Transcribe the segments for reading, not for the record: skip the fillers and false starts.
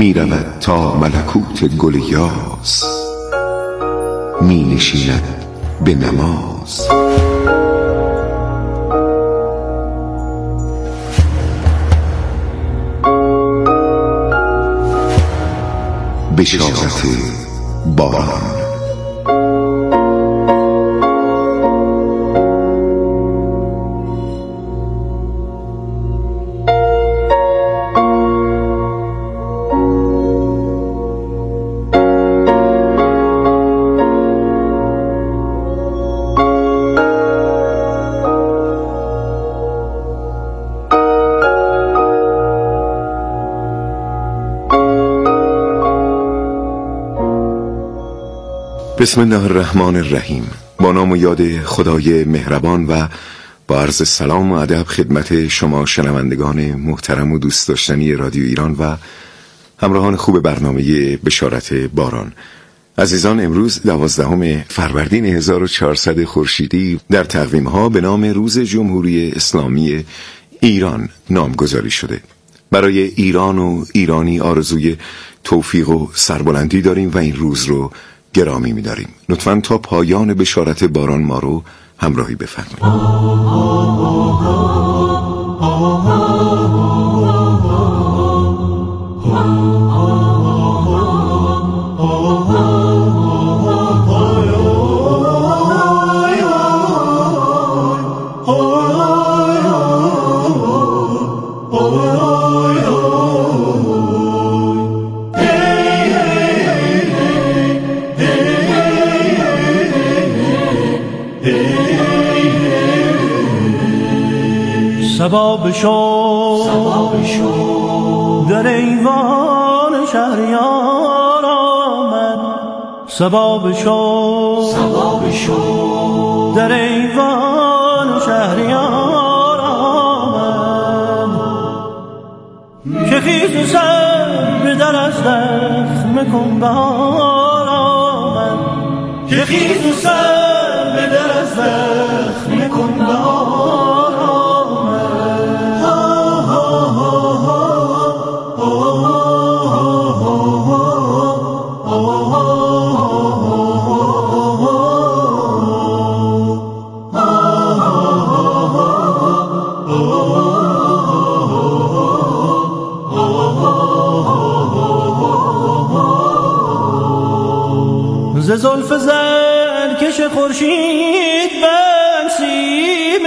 می رود تا ملکوت گل یاس، می نشیند به نماز. بشارت باران. بسم الله الرحمن الرحیم. با نام و یاد خدای مهربان و با عرض سلام و ادب خدمت شما شنوندگان محترم و دوست داشتنی رادیو ایران و همراهان خوب برنامه بشارت باران. عزیزان، امروز 12 فروردین 1400 خورشیدی در تقویم‌ها به نام روز جمهوری اسلامی ایران نامگذاری شده. برای ایران و ایرانی آرزوی توفیق و سربلندی داریم و این روز رو گرامی می‌داریم. لطفاً تا پایان بشارت باران ما رو همراهی بفرمایید. سباب شو در ایوان شهریار آمد. سباب شو در ایوان شهریار آمد. که خیز سر به در از دخم کنبار آمد. که خیز سر به در از دخم کنبار. ز زلف زرکش خورشید بر سیم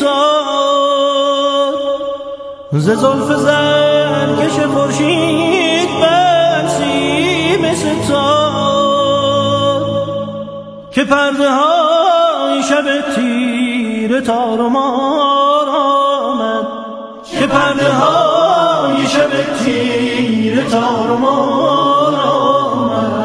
ستاد. ز زلف زرکش خورشید بر سیم ستاد. که پرده های شب تیره تار و مار آمد. که پرده های شب تیره تار و مار آمد.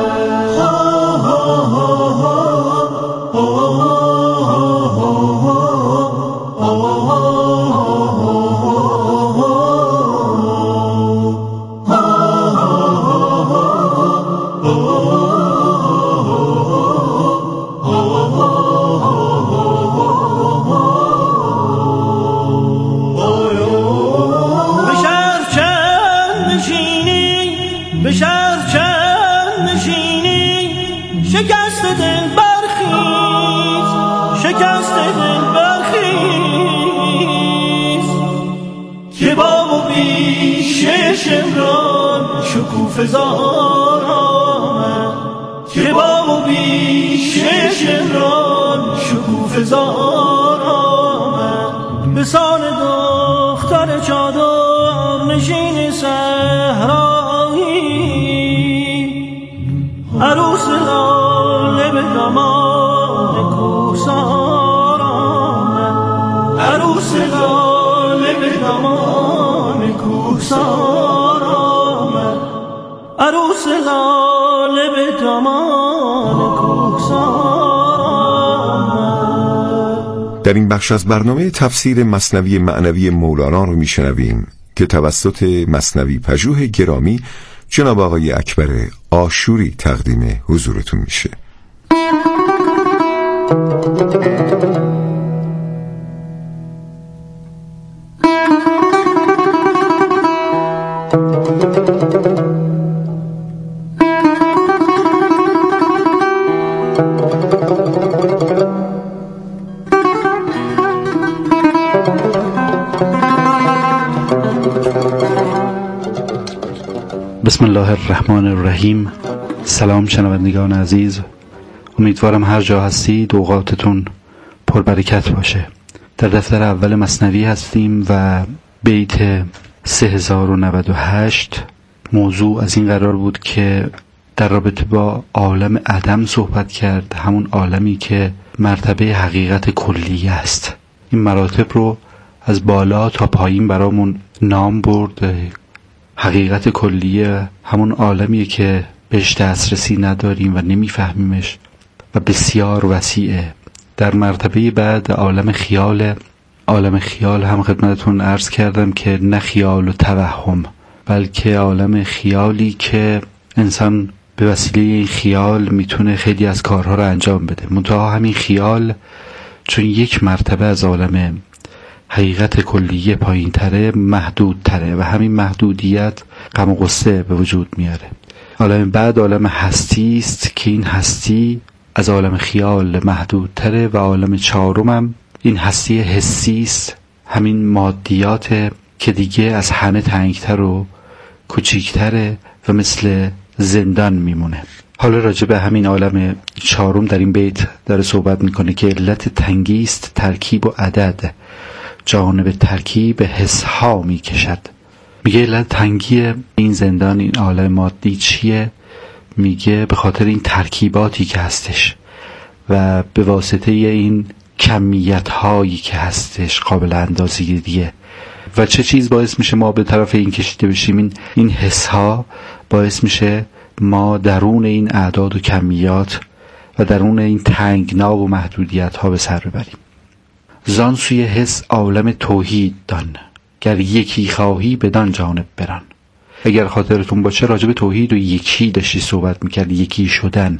به شهر چند نشینی شکست دل برخیز. شکست دل برخیز. که با و بیشه شمران شکوفه زار آمد. که با و بیشه شمران شکوفه زار آمد. به سان دختر چادر نشین صحرا عروس لاله به دامان کوهسار آمد. عروس لاله به دامان کوهسار آمد. عروس لاله به دامان کوهسار آمد. در این بخش از برنامه تفسیر مثنوی معنوی مولانا رو میشنویم که توسط مثنوی پژوه گرامی جناب آقای اکبر عاشوری تقدیم حضورتون میشه. بسم الله الرحمن الرحیم. سلام شنوندگان عزیز، امیدوارم هر جا هستید اوقاتتون پربرکت باشه. در دفتر اول مثنوی هستیم و بیت 3098. موضوع از این قرار بود که در رابطه با عالم عدم صحبت کرد، همون عالمی که مرتبه حقیقت کلیه است. این مراتب رو از بالا تا پایین برامون نام برد. حقیقت کلیه همون عالمیه که بهش دسترسی نداریم و نمیفهمیمش و بسیار وسیعه. در مرتبه بعد عالم خیال. عالم خیال هم خدمتتون عرض کردم که نه خیال و توهم، بلکه عالم خیالی که انسان به وسیله این خیال میتونه خیلی از کارها رو انجام بده. منتها همین خیال چون یک مرتبه از عالم حقیقت کلیه پایین تره، محدود تره و همین محدودیت غم و غصه به وجود میاره. عالم بعد عالم هستی است که این هستی از عالم خیال محدود تره و عالم چهارم هم این هستی حسی است، همین مادیات که دیگه از همه تنگتر و کوچیکتره و مثل زندان میمونه. حالا راجع به همین عالم چهارم در این بیت داره صحبت میکنه که علت تنگی است ترکیب و عدد، جانب ترکیب حس ها میکشد. میگه علت تنگی این زندان، این عالم مادی چیه؟ میگه به خاطر این ترکیباتی که هستش و به واسطه این کمیت هایی که هستش قابل اندازه‌گیریه. و چه چیز باعث میشه ما به طرف این کشیده بشیم؟ این حس ها باعث میشه ما درون این اعداد و کمیات و درون این تنگنا و محدودیت ها به سر ببریم. زان سوی حس عالم توحید دان، گر یکی خواهی بدان جانب بران. اگر خاطرتون باشه راجع به توحید و یکی داشتی صحبت میکرد، یکی شدن.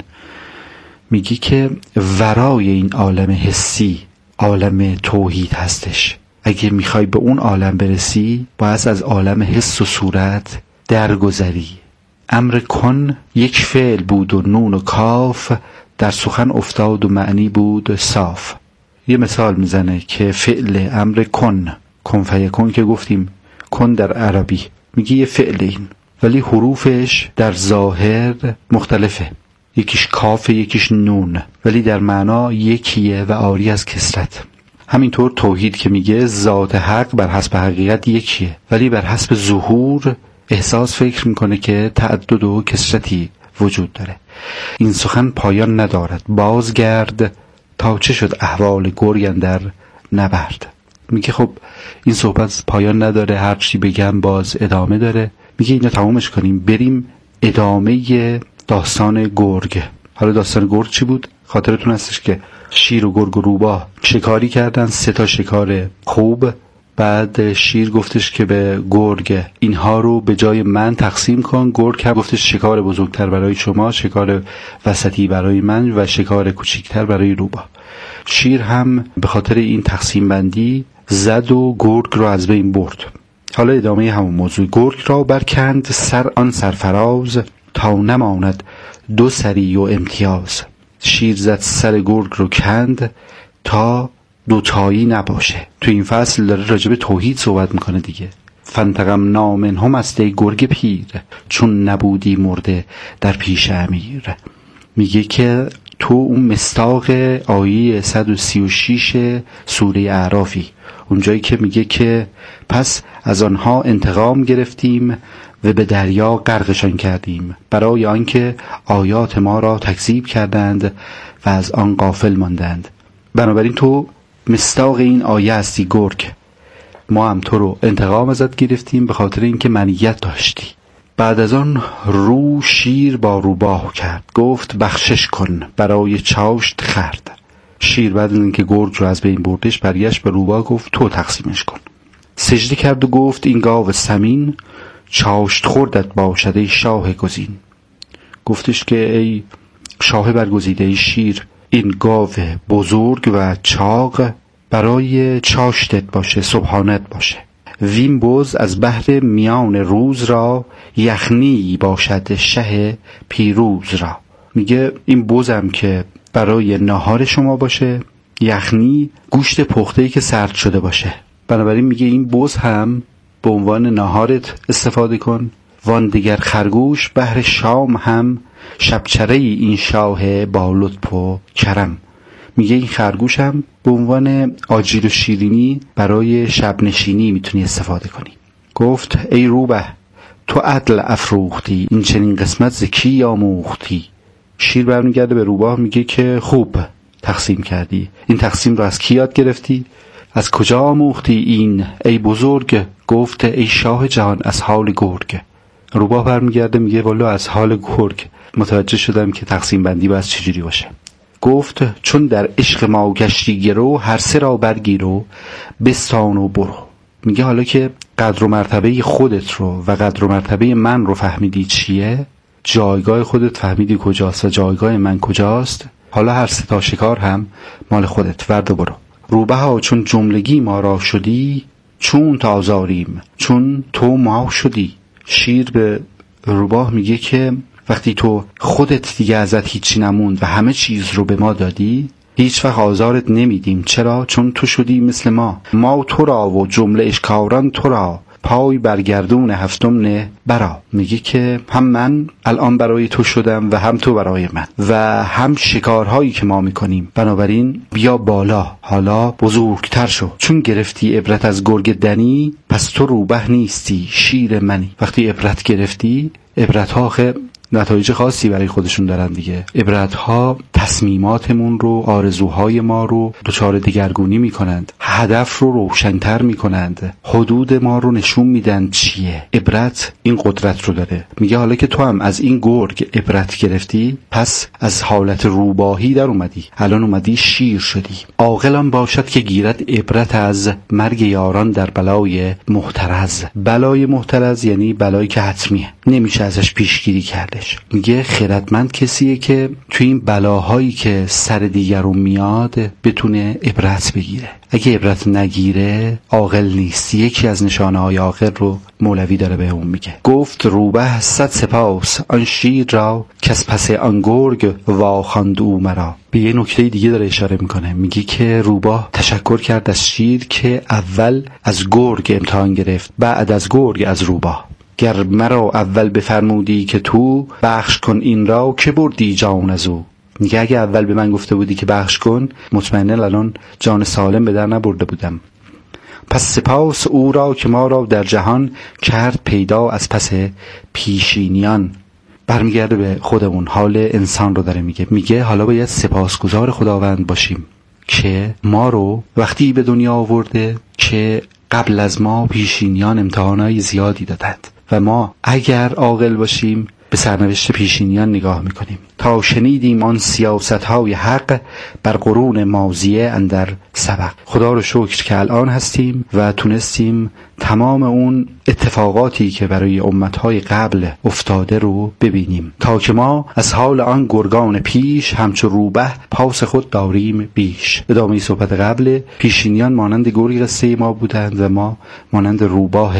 میگی که ورای این عالم حسی عالم توحید هستش. اگه میخوای به اون عالم برسی باید از عالم حس و صورت درگذری. امر کن یک فعل بود و نون و کاف، در سخن افتاد و معنی بود صاف. یه مثال میزنه که فعل امر کن فیکون که گفتیم کن در عربی، میگه یه فعل این ولی حروفش در ظاهر مختلفه، یکیش کاف یکیش نون، ولی در معنا یکیه و عاری از کثرت. همینطور توحید که میگه ذات حق بر حسب حقیقت یکیه ولی بر حسب ظهور احساس فکر میکنه که تعدد و کثرتی وجود داره. این سخن پایان ندارد بازگرد، تا چه شد احوال گرگ اندر نبرد. میگه خب این صحبت پایان نداره، هر چی بگم باز ادامه داره. میگه اینو تمامش کنیم بریم ادامه داستان گرگ. حالا داستان گرگ چی بود؟ خاطرتون هستش که شیر و گرگ و روباه شکاری کردن، 3 شکار خوب. بعد شیر گفتش که به گرگ اینها رو به جای من تقسیم کن. گرگ هم گفتش شکار بزرگتر برای شما، شکار وسطی برای من و شکار کوچیکتر برای روباه. شیر هم به خاطر این تقسیم بندی زد و گرگ رو از بین برد. حالا ادامه همون موضوع. گرگ را برکند سر آن سرفراز، تا نماند 2 سری و امتیاز. شیر زد سر گرگ رو کند تا 2 تایی نباشه. تو این فصل داره راجب توحید صحبت میکنه دیگه. فانتقمنا منهم است ای گرگ پیر، چون نبودی مرده در پیش امیر. میگه که تو اون مصداق آیه 136 سوره اعرافی، اونجایی که میگه که پس از آنها انتقام گرفتیم و به دریا غرقشان کردیم، برای آنکه آیات ما را تکذیب کردند و از آن غافل ماندند. بنابراین تو مصداق این آیه هستی گرگ. ما هم تو رو انتقام ازت گرفتیم به خاطر اینکه منیت داشتی. بعد از آن رو شیر با روباه کرد، گفت بخشش کن برای چاشت خرد. شیر بعد از اینکه گرگ رو از بین بردش برگشت به روباه گفت تو تقسیمش کن. سجده کرد و گفت این گاو سمین، چاشت خوردت باشد ای شاه گزین. گفتش که ای شاه برگزیده، ای شیر، این گاو بزرگ و چاق برای چاشتت باشه، صبحانت باشه. وین بز از بحر میان روز را، یخنی باشد شه پیروز را. میگه این بزم که برای نهار شما باشه، یخنی گوشت پخته‌ای که سرد شده باشه. بنابراین میگه این بز هم به عنوان نهارت استفاده کن وان دیگر خرگوش بهر شام هم شبچره این شاه با لطف و کرم. میگه این خرگوش هم به عنوان آجیل و شیرینی برای شب نشینی میتونی استفاده کنی. گفت ای روبه تو عدل افروختی، این چنین قسمت ز کی آموختی. شیر برمیگرده به روباه میگه که خوب تقسیم کردی، این تقسیم رو از کی یاد گرفتی؟ از کجا آموختی این ای بزرگ؟ گفت ای شاه جهان از حال گرگ. روباه برمیگرده میگه والا از حال گرگ متوجه شدم که تقسیم بندی باید چجوری باشه. گفت چون در عشق ما گشتی گرو، هر سه را برگیرو بستان و برو. میگه حالا که قدر و مرتبه خودت رو و قدر و مرتبه من رو فهمیدی چیه، جایگاه خودت فهمیدی کجاست و جایگاه من کجاست، حالا هر سه تا شکار هم مال خودت، ورد و برو. روبه ها چون جملگی ما را شدی، چون تازاریم چون تو ما شدی. شیر به روباه میگه که وقتی تو خودت دیگه ازت هیچی نموند و همه چیز رو به ما دادی، هیچ وقت آزارت نمیدیم. چرا؟ چون تو شدی مثل ما تو را و جمله اشکاران تو را، پای برگردون هفتم نه برا. میگه که هم من الان برای تو شدم و هم تو برای من و هم شکارهایی که ما میکنیم، بنابراین بیا بالا، حالا بزرگتر شو. چون گرفتی عبرت از گرگ دنی، پس تو روبه نیستی شیر منی. وقتی عبرت گرفتی، عبرت ها نتایج خاصی برای خودشون دارن دیگه. عبرت‌ها تصمیماتمون رو، آرزوهای ما رو دچار دگرگونی میکنند، هدف رو روشن‌تر میکنند، حدود ما رو نشون میدن چیه. عبرت این قدرت رو داره. میگه حالا که تو هم از این گرگ عبرت گرفتی، پس از حالت روباهی در اومدی، الان اومدی شیر شدی. عاقلان باشد که گیرد عبرت از مرگ یاران در بلای محترز. بلای محترز یعنی بلایی که حتمیه، نمیشه ازش پیشگیری کرد. میگه خردمند کسیه که توی این بلاهایی که سر دیگرون میاد بتونه عبرت بگیره. اگه عبرت نگیره عاقل نیست. یکی از نشانه های عاقل رو مولوی داره به اون میگه. گفت روبه صد سپاس آن شیر را، کس پس آن گرگ واخواند او مرا. به یه نکته دیگه داره اشاره میکنه. میگه که روباه تشکر کرد از شیر که اول از گرگ امتحان گرفت، بعد از گرگ از روباه. گر مرا اول بفرمودی که تو، بخش کن این را که بردی جان از او. میگه اگه اول به من گفته بودی که بخش کن، مطمئناً الان جان سالم به در نبرده بودم. پس سپاس او را که ما را در جهان کرد پیدا از پس پیشینیان. برمیگرده به خودمون، حال انسان رو داره میگه حالا باید سپاسگزار خداوند باشیم که ما رو وقتی به دنیا آورده که قبل از ما پیشینیان امتحانای زیادی دادند و ما اگر عاقل باشیم به سرنوشت پیشینیان نگاه میکنیم. تا شنیدیم آن سیاستهای حق، بر قرون ماضیه اندر سبق. خدا رو شکر که الان هستیم و تونستیم تمام اون اتفاقاتی که برای امتهای قبل افتاده رو ببینیم، تا که ما از حال آن گرگان پیش، همچو روبه پاس خود داریم بیش. ادامه صحبت قبل، پیشینیان مانند گرگ قصه ما بودند و ما مانند روباه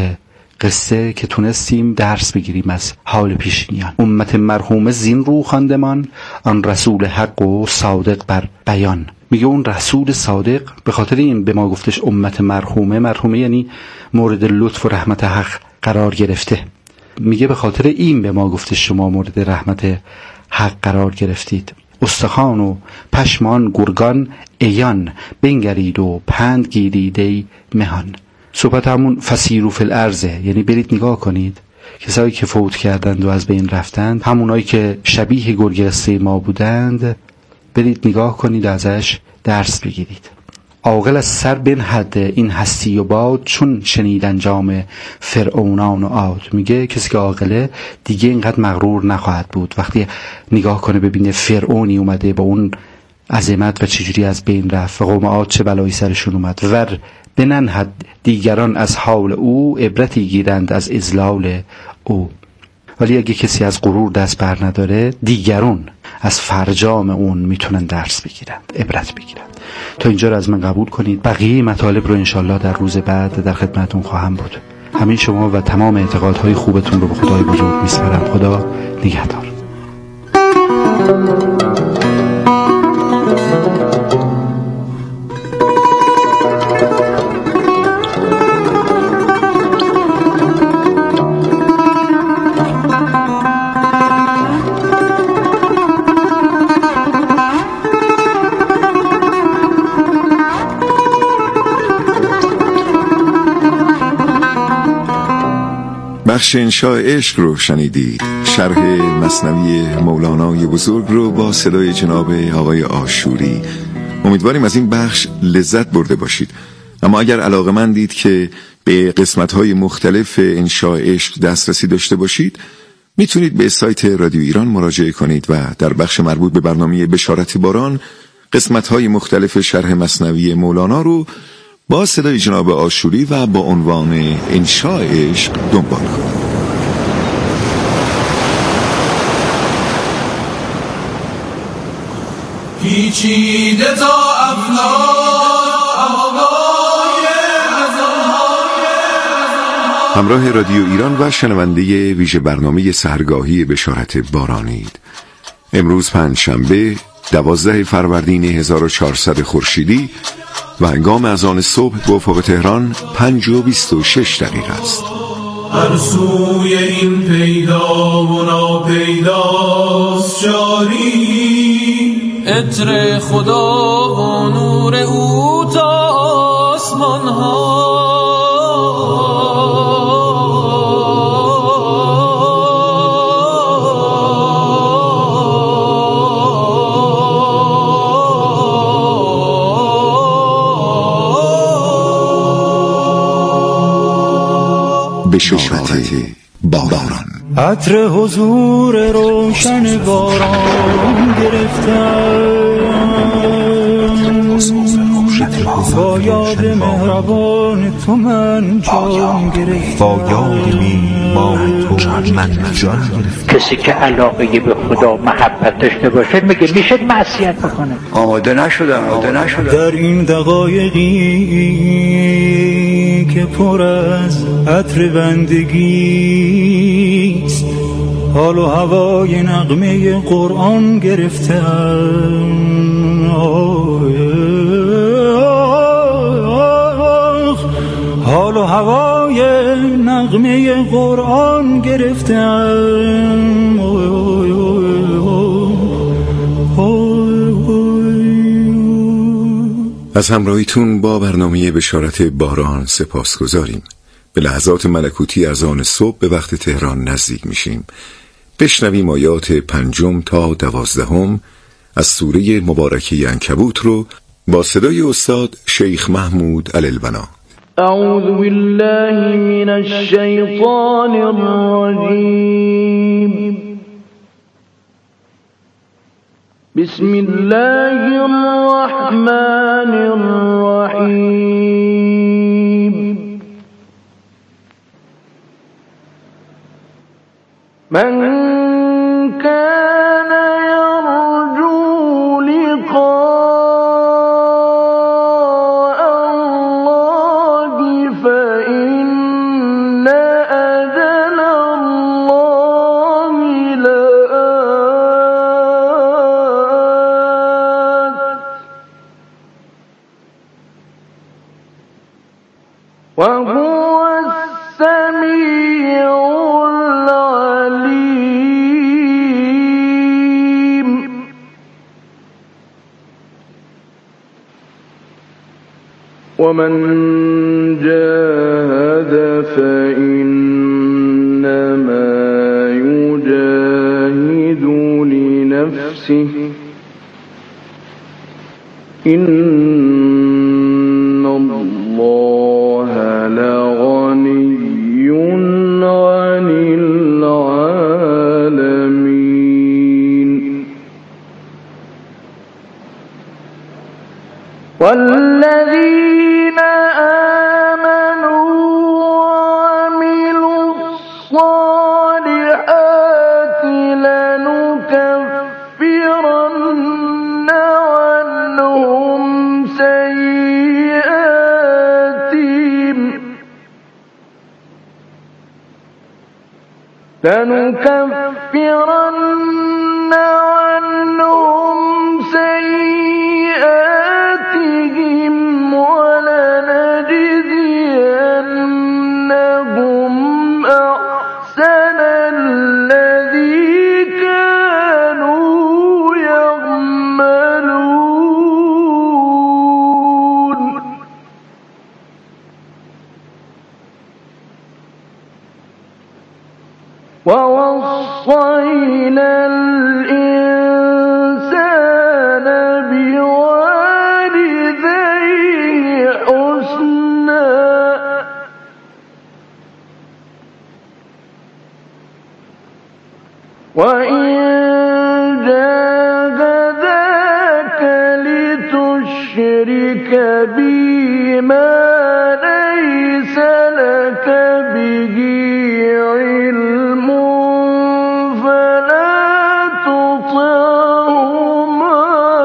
قصه که تونستیم درس بگیریم از حال پیشینیان. امت مرحومه زین رو خواندمان، آن رسول حق و صادق بر بیان. میگه اون رسول صادق به خاطر این به ما گفتش امت مرحومه یعنی مورد لطف و رحمت حق قرار گرفته. میگه به خاطر این به ما گفتش شما مورد رحمت حق قرار گرفتید. استخوان و پشمان گرگان ایان، بنگرید و پند گیرید ای مهان. صحبت همون فسیرو فی الارضه، یعنی برید نگاه کنید کسایی که فوت کردند و از بین رفتند، همونایی که شبیه گرگ قصه ما بودند، برید نگاه کنید و ازش درس بگیرید. عاقل از سر بنهد این هستی و باد، چون شنید انجام فرعونان و عاد. میگه کسی که عاقله دیگه اینقدر مغرور نخواهد بود. وقتی نگاه کنه ببینه فرعونی اومده با اون عظمت و چجوری از بین رفت و قوم عاد چه بلایی سرشون اومد، ور بننهد دیگران از حال او، عبرتی گیرند از اذلال او. ولی اگه کسی از غرور دست بر نداره، دیگران از فرجام اون میتونن درس بگیرند، عبرت بگیرند. تا اینجا رو از من قبول کنید. بقیه مطالب رو انشالله در روز بعد در خدمتون خواهم بود. همین شما و تمام اعتقادهای خوبتون رو به خدای بزرگ میسپارم. خدا نگهدار. بخش انشاء عشق رو شنیدید. شرح مثنوی مولانای بزرگ رو با صدای جناب آقای آشوری. امیدواریم از این بخش لذت برده باشید. اما اگر علاقه‌مندید که به قسمت‌های مختلف انشاء عشق دسترسی داشته باشید، میتونید به سایت رادیو ایران مراجعه کنید و در بخش مربوط به برنامه بشارت باران قسمت‌های مختلف شرح مثنوی مولانا رو با صدای جناب آشوری و با عنوان انشاء عشق دنبال کنید. پیچیده تا همراه رادیو ایران و شنونده ویژه برنامه سحرگاهی بشارت بارانید. امروز پنجشنبه 12 فروردین 1400 خورشیدی و هنگام اذان صبح به افق تهران 5:26 است. هر سوی این پیدا و ناپیداست جاری، عطر خدا و نور او تا آسمان ها. بشارت باران. عطر حضور روشن باران گرفتم، با یاد مهربان تو من جان گرفتم، با یاد میهمان تو من جان گرفتم. کسی که علاقه به خدا محبت داشته باشه میگه میشه معصیت بکنه. آماده نشدم. در این دقایقی که پر از عطر بندگیست، حال و هوای نغمه قرآن گرفتم. حال و هوای نغمه قرآن گرفتم. از همراهیتون با برنامه بشارت باران سپاسگزاریم. به لحظات ملکوتی اذان صبح به وقت تهران نزدیک میشیم. بشنویم آیات 5 تا 12 از سوره مبارکه عنکبوت رو با صدای استاد شیخ محمود علی‌البنا. اعوذ بالله من الشیطان الرجیم. بسم الله الرحمن الرحیم. من كان يرجو لقاء الله فإن أجل الله لآت وهو السميع العليم. ومن جاهد فإنما يجاهد لنفسه إن الله لغني عن العالمين. والذين آمنوا وعملوا الصالحات لنكفرن عنهم سيئاتهم ولنجزينهم أحسن الذي كانوا يعملون. وَصَّيْنَا الْإِنسَانَ بِوَالِدَيْهِ حُسْنًا وَإِن جَاهَدَاكَ لِتُشْرِكَ بِي مَا لَيْسَ لَكَ بِهِ عِلْمٌ فَلَا تُطِعْهُمَا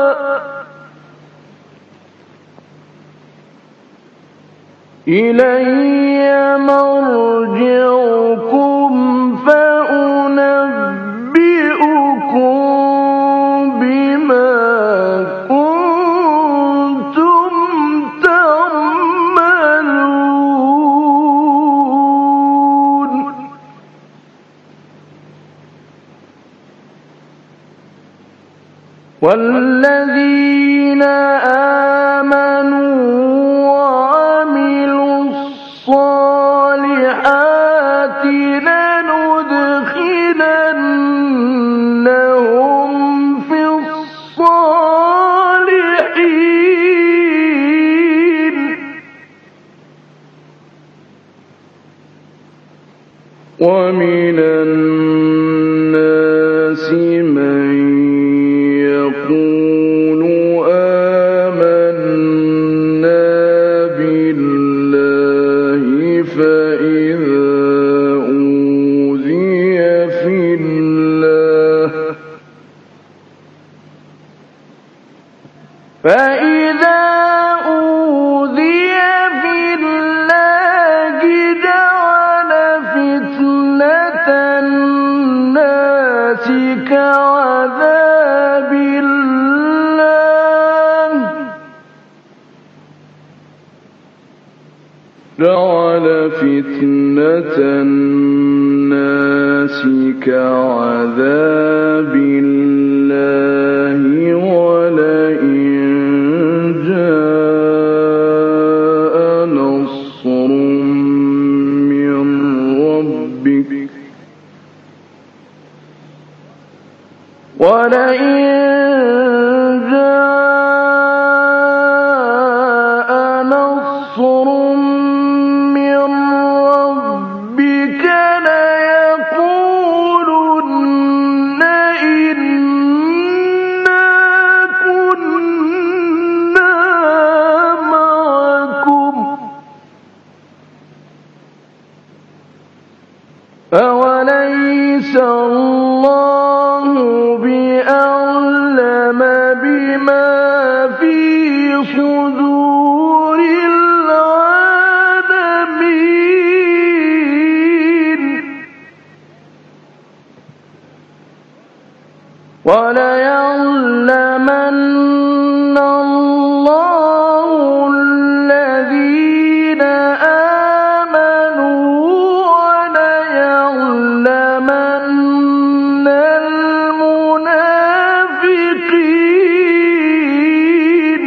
إِلَيَّ مَرْجِعُكُمْ فَأُنَبِّئُكُم بِمَا كُنتُمْ تَعْمَلُونَ وَالَّذِينَ آمَنُوا وَعَمِلُوا الصَّالِحَاتِ لَنُدْخِلَنَّهُمْ فِي الصَّالِحِينَ وَمِنَ النَّاسِ مَن يَقُولُ آمَنَّا بِاللَّهِ فَإِذَا أُوذِيَ فِي اللَّهِ جَعَلَ فِتْنَةَ النَّاسِ كَعَذَابِ اللَّهِ وَلَئِن جَاءَ نَصْرٌ مِّن رَّبِّكَ لَيَقُولُنَّ إِنَّا كُنَّا مَعَكُمْ أَوَلَيْسَ اللَّهُ بِأَعْلَمَ بِمَا فِي صُدُورِ الْعَالَمِينَ وَلَيَعْلَمَنَّ اللَّهُ الَّذِينَ آمَنُوا وَلَيَعْلَمَنَّ الْمُنَافِقِينَ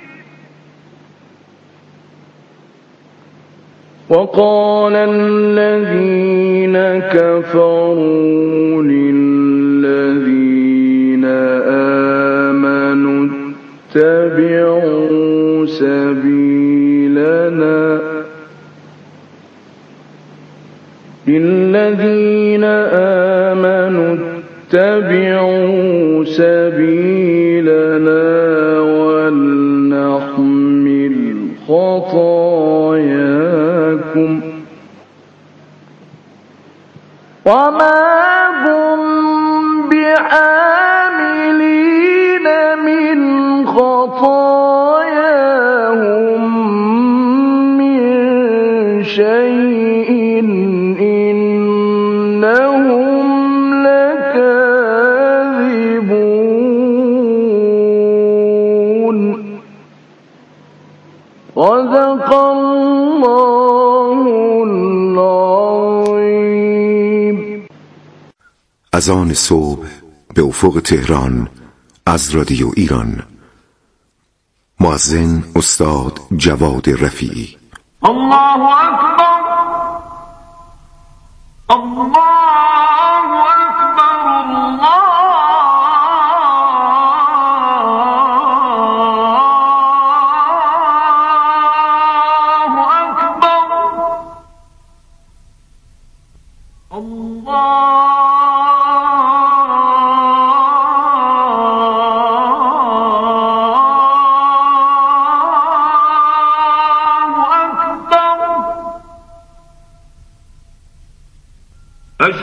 وَقَالَ الَّذِينَ كَفَرُوا لِلَّذِينَ آمَنُوا اتَّبِعُوا سَبِيلَنَا وَلْنَحْمِلْ خَطَايَاكُمْ وَمَا هُمْ بِحَامِلِينَ مِنْ خَطَايَاهُمْ مِنْ شَيْءٍ إِنَّهُمْ لَكَاذِبُونَ صدق الله العظيم. اذان صبح به افق تهران از رادیو ایران. مؤذن استاد جواد رفیعی. الله اکبر الله اکبر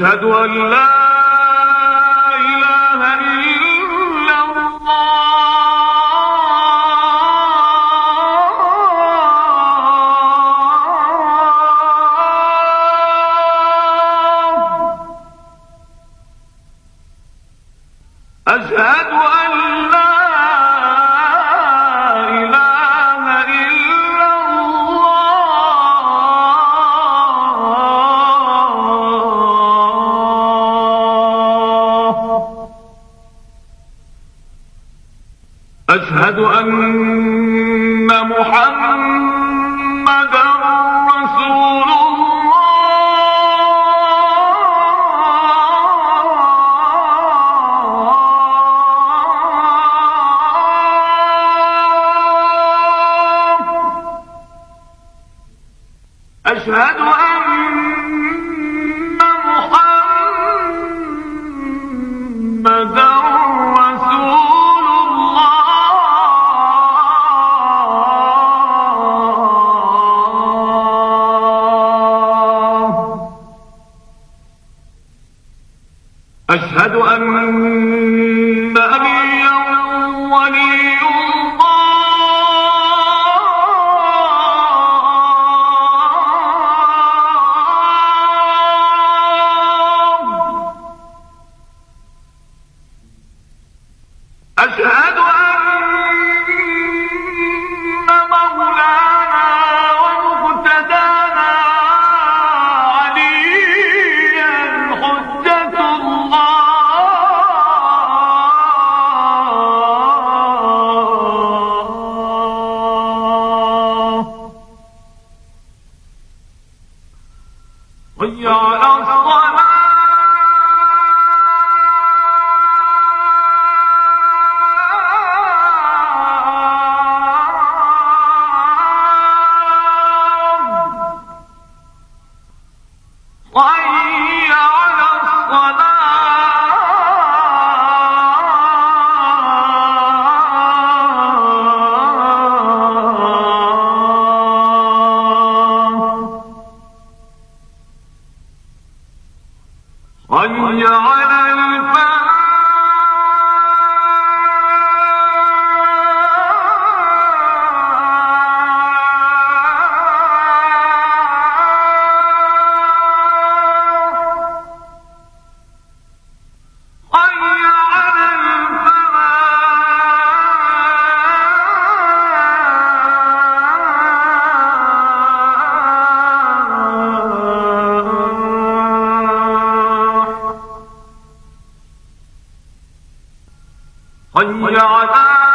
أشهد أن لا إله إلا الله أشهد أن لا إله إلا الله أشهد أن محمدًا رسول أشهد أن محمدًا رسول الله أشهد أن نبيًا ولي أشهد أن مولانا ومقتدانا عليا حجة الله حي على الصلاة حي على الصلاة حي على الفلاح حي على